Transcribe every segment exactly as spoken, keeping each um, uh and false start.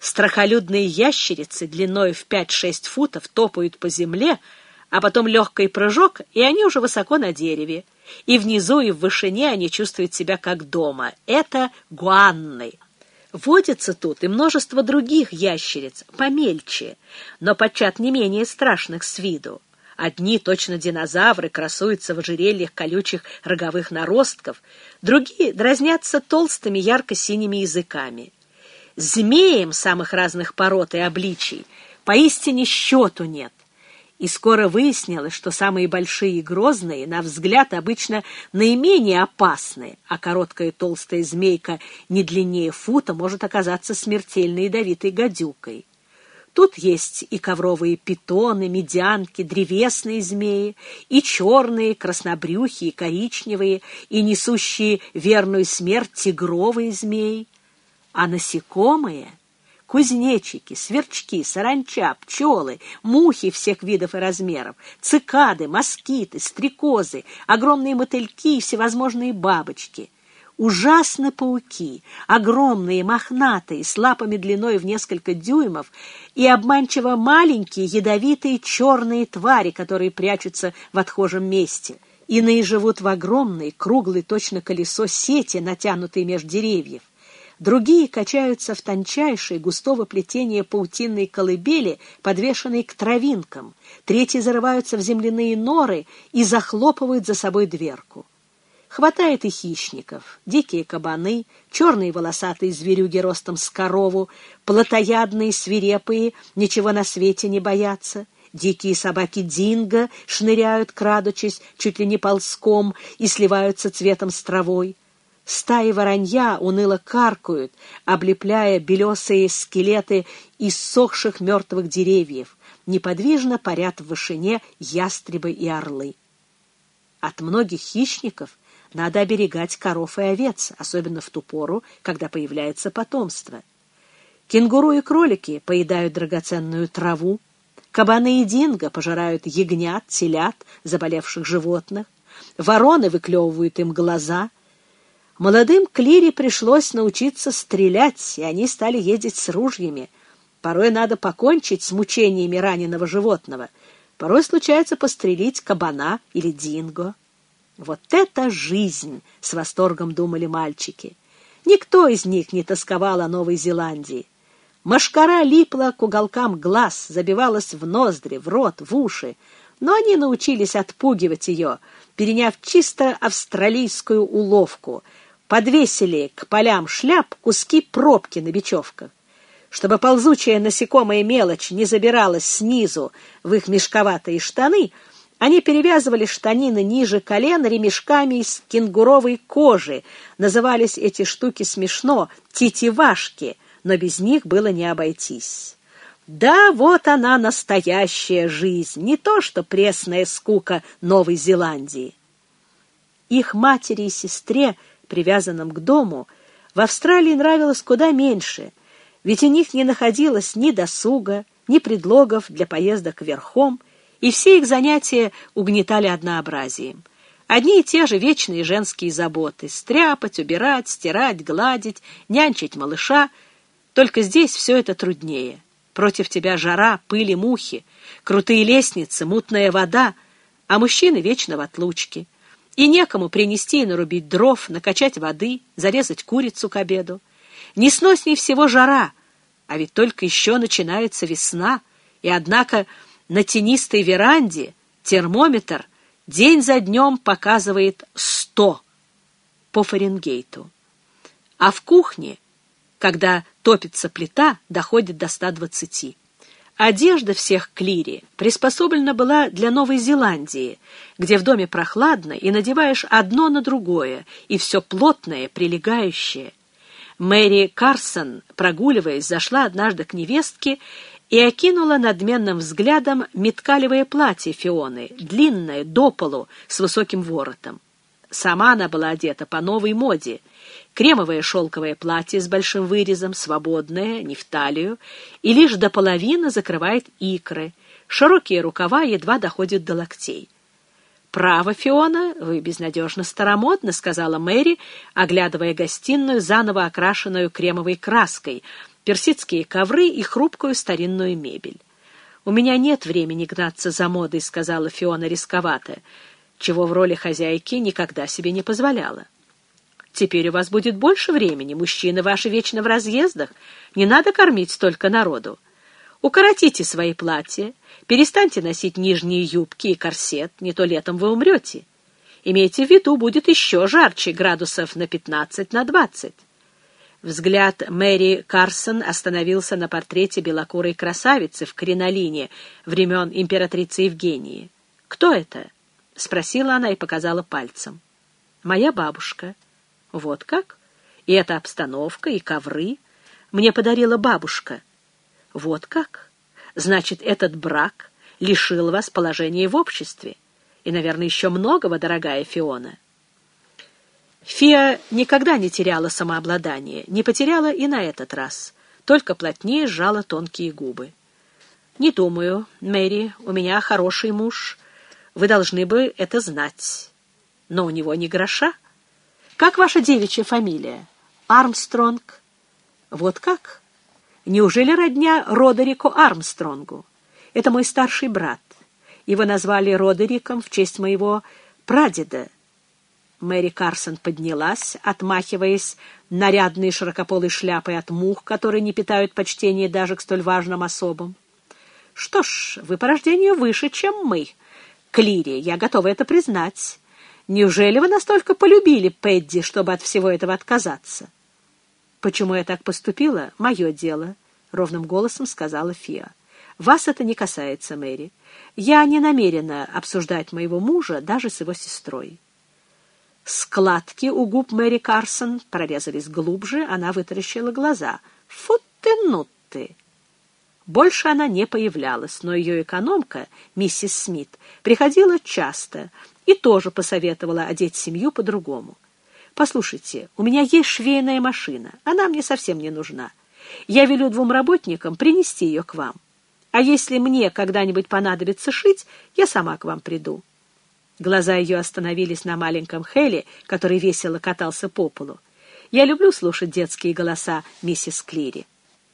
Страхолюдные ящерицы длиной в пять-шесть футов топают по земле, а потом легкий прыжок, и они уже высоко на дереве. И внизу, и в вышине они чувствуют себя как дома. Это гуанны. Водится тут и множество других ящериц, помельче, но подчас не менее страшных с виду. Одни, точно динозавры, красуются в ожерельях колючих роговых наростков, другие дразнятся толстыми ярко-синими языками. Змеям самых разных пород и обличий поистине счету нет. И скоро выяснилось, что самые большие и грозные, на взгляд, обычно наименее опасны, а короткая толстая змейка не длиннее фута может оказаться смертельно ядовитой гадюкой. Тут есть и ковровые питоны, медянки, древесные змеи, и черные, краснобрюхие, и коричневые, и несущие верную смерть тигровые змеи. А насекомые — кузнечики, сверчки, саранча, пчелы, мухи всех видов и размеров, цикады, москиты, стрекозы, огромные мотыльки и всевозможные бабочки. Ужасны пауки, огромные, мохнатые, с лапами длиной в несколько дюймов, и обманчиво маленькие, ядовитые черные твари, которые прячутся в отхожем месте. Иные живут в огромной, круглой, точно колесо сети, натянутой меж деревьев. Другие качаются в тончайшей, густого плетения паутинной колыбели, подвешенной к травинкам. Третьи зарываются в земляные норы и захлопывают за собой дверку. Хватает и хищников: дикие кабаны, черные волосатые зверюги ростом с корову, плотоядные, свирепые, ничего на свете не боятся. Дикие собаки динго шныряют, крадучись, чуть ли не ползком, и сливаются цветом с травой. Стаи воронья уныло каркают, облепляя белесые скелеты иссохших мертвых деревьев. Неподвижно парят в вышине ястребы и орлы. От многих хищников надо оберегать коров и овец, особенно в ту пору, когда появляется потомство. Кенгуру и кролики поедают драгоценную траву, кабаны и динго пожирают ягнят, телят, заболевших животных, вороны выклевывают им глаза. Молодым клире пришлось научиться стрелять, и они стали ездить с ружьями. Порой надо покончить с мучениями раненого животного, порой случается пострелить кабана или динго. Вот это жизнь, с восторгом думали мальчики. Никто из них не тосковал о Новой Зеландии. Мошкара липла к уголкам глаз, забивалась в ноздри, в рот, в уши, но они научились отпугивать ее, переняв чисто австралийскую уловку. Подвесили к полям шляп куски пробки на бечевках. Чтобы ползучая насекомая мелочь не забиралась снизу в их мешковатые штаны, они перевязывали штанины ниже колен ремешками из кенгуровой кожи. Назывались эти штуки смешно тетивашки, но без них было не обойтись. Да, вот она, настоящая жизнь, не то что пресная скука Новой Зеландии. Их матери и сестре, привязанным к дому, в Австралии нравилось куда меньше, ведь у них не находилось ни досуга, ни предлогов для поездок верхом, и все их занятия угнетали однообразием. Одни и те же вечные женские заботы — стряпать, убирать, стирать, гладить, нянчить малыша. Только здесь все это труднее. Против тебя жара, пыль и мухи, крутые лестницы, мутная вода, а мужчины вечно в отлучке. И некому принести и нарубить дров, накачать воды, зарезать курицу к обеду. Несносней всего жара, а ведь только еще начинается весна, и, однако, на тенистой веранде термометр день за днем показывает сто по Фаренгейту. А в кухне, когда топится плита, доходит до ста двадцати. Одежда всех клири приспособлена была для Новой Зеландии, где в доме прохладно, и надеваешь одно на другое, и все плотное, прилегающее. Мэри Карсон, прогуливаясь, зашла однажды к невестке и окинула надменным взглядом миткалевое платье Фионы, длинное, до полу, с высоким воротом. Сама она была одета по новой моде. Кремовое шелковое платье с большим вырезом, свободное, не в талию, и лишь до половины закрывает икры. Широкие рукава едва доходят до локтей. «Право, Фиона, вы безнадежно старомодны», — сказала Мэри, оглядывая гостиную, заново окрашенную кремовой краской, персидские ковры и хрупкую старинную мебель. «У меня нет времени гнаться за модой», — сказала Фиона рисковато, чего в роли хозяйки никогда себе не позволяла. «Теперь у вас будет больше времени. Мужчины ваши вечно в разъездах. Не надо кормить столько народу. Укоротите свои платья, перестаньте носить нижние юбки и корсет, не то летом вы умрете. Имейте в виду, будет еще жарче, градусов на пятнадцать, на двадцать». Взгляд Мэри Карсон остановился на портрете белокурой красавицы в кринолине времен императрицы Евгении. «Кто это?» — спросила она и показала пальцем. «Моя бабушка». «Вот как? И эта обстановка, и ковры мне подарила бабушка». «Вот как? Значит, этот брак лишил вас положения в обществе. И, наверное, еще многого, дорогая Фиона». Фия никогда не теряла самообладание, не потеряла и на этот раз, только плотнее сжала тонкие губы. «Не думаю, Мэри, у меня хороший муж. Вы должны бы это знать. Но у него ни гроша. Как ваша девичья фамилия? Армстронг. Вот как? Неужели родня Родерику Армстронгу? Это мой старший брат. Его назвали Родериком в честь моего прадеда». Мэри Карсон поднялась, отмахиваясь нарядной широкополой шляпой от мух, которые не питают почтения даже к столь важным особам. «Что ж, вы по рождению выше, чем мы, Клири, я готова это признать. Неужели вы настолько полюбили Пэдди, чтобы от всего этого отказаться?» «Почему я так поступила? Мое дело», — ровным голосом сказала Фиа. «Вас это не касается, Мэри. Я не намерена обсуждать моего мужа даже с его сестрой». Складки у губ Мэри Карсон прорезались глубже, она вытаращила глаза. «Фу ты, ну ты!» Больше она не появлялась, но ее экономка, миссис Смит, приходила часто и тоже посоветовала одеть семью по-другому. «Послушайте, у меня есть швейная машина, она мне совсем не нужна. Я велю двум работникам принести ее к вам. А если мне когда-нибудь понадобится шить, я сама к вам приду». Глаза ее остановились на маленьком Хелли, который весело катался по полу. «Я люблю слушать детские голоса, миссис Клири».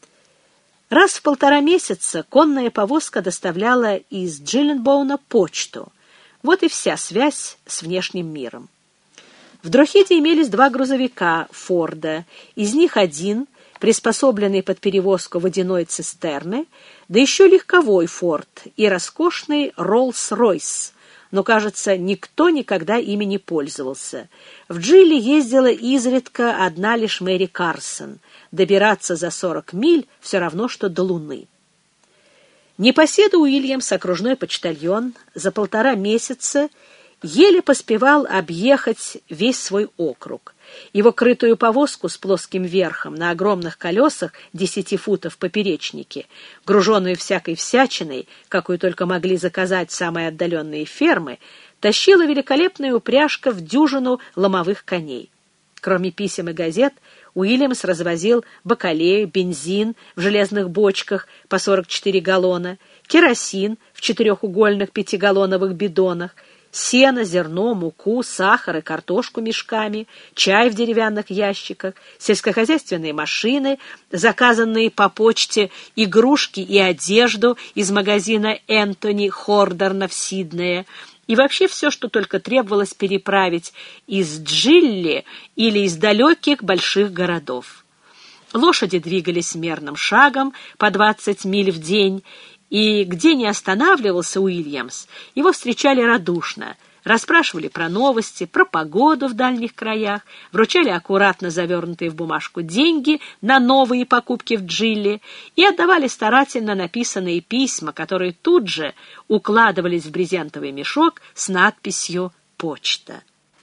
Раз в полтора месяца конная повозка доставляла из Джилленбоуна почту. Вот и вся связь с внешним миром. В Дрохиде имелись два грузовика Форда, из них один, приспособленный под перевозку водяной цистерны, да еще легковой Форд и роскошный Роллс-Ройс, но, кажется, никто никогда ими не пользовался. В Джилли ездила изредка одна лишь Мэри Карсон. Добираться за сорок миль все равно, что до Луны. Непоседа Уильямс, окружной почтальон, за полтора месяца еле поспевал объехать весь свой округ. Его крытую повозку с плоским верхом на огромных колесах десяти футов в поперечнике, груженную всякой всячиной, какую только могли заказать самые отдаленные фермы, тащила великолепная упряжка в дюжину ломовых коней. Кроме писем и газет, Уильямс развозил бакалею, бензин в железных бочках по сорок четыре галлона, керосин в четырехугольных пятигаллоновых бидонах, сено, зерно, муку, сахар и картошку мешками, чай в деревянных ящиках, сельскохозяйственные машины, заказанные по почте, игрушки и одежду из магазина Энтони Хордерна в Сиднее, и вообще все, что только требовалось переправить из Джилли или из далеких больших городов. Лошади двигались мерным шагом по двадцать миль в день, и где не останавливался Уильямс, его встречали радушно, расспрашивали про новости, про погоду в дальних краях, вручали аккуратно завернутые в бумажку деньги на новые покупки в Джилли и отдавали старательно написанные письма, которые тут же укладывались в брезентовый мешок с надписью «Почта».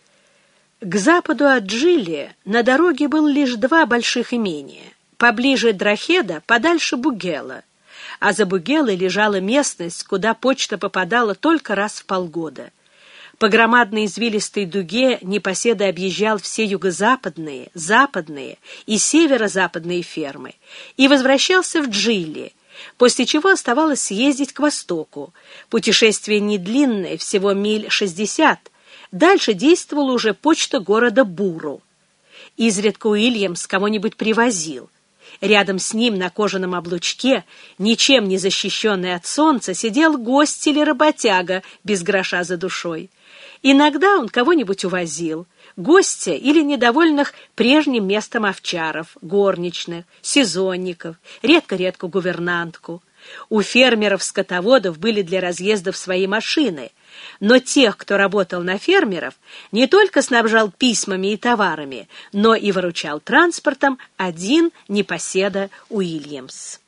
К западу от Джилли на дороге было лишь два больших имения. Поближе Дрохеда, подальше Бугела, а за Бугелой лежала местность, куда почта попадала только раз в полгода. По громадной извилистой дуге непоседа объезжал все юго-западные, западные и северо-западные фермы и возвращался в Джилли, после чего оставалось съездить к востоку. Путешествие не длинное, всего миль шестьдесят. Дальше действовала уже почта города Буру. Изредка Уильямс кого-нибудь привозил. Рядом с ним на кожаном облучке, ничем не защищенный от солнца, сидел гость или работяга без гроша за душой. Иногда он кого-нибудь увозил, гостя или недовольных прежним местом овчаров, горничных, сезонников, редко-редко гувернантку. У фермеров-скотоводов были для разъездов свои машины, но тех, кто работал на фермеров, не только снабжал письмами и товарами, но и выручал транспортом один непоседа Уильямс.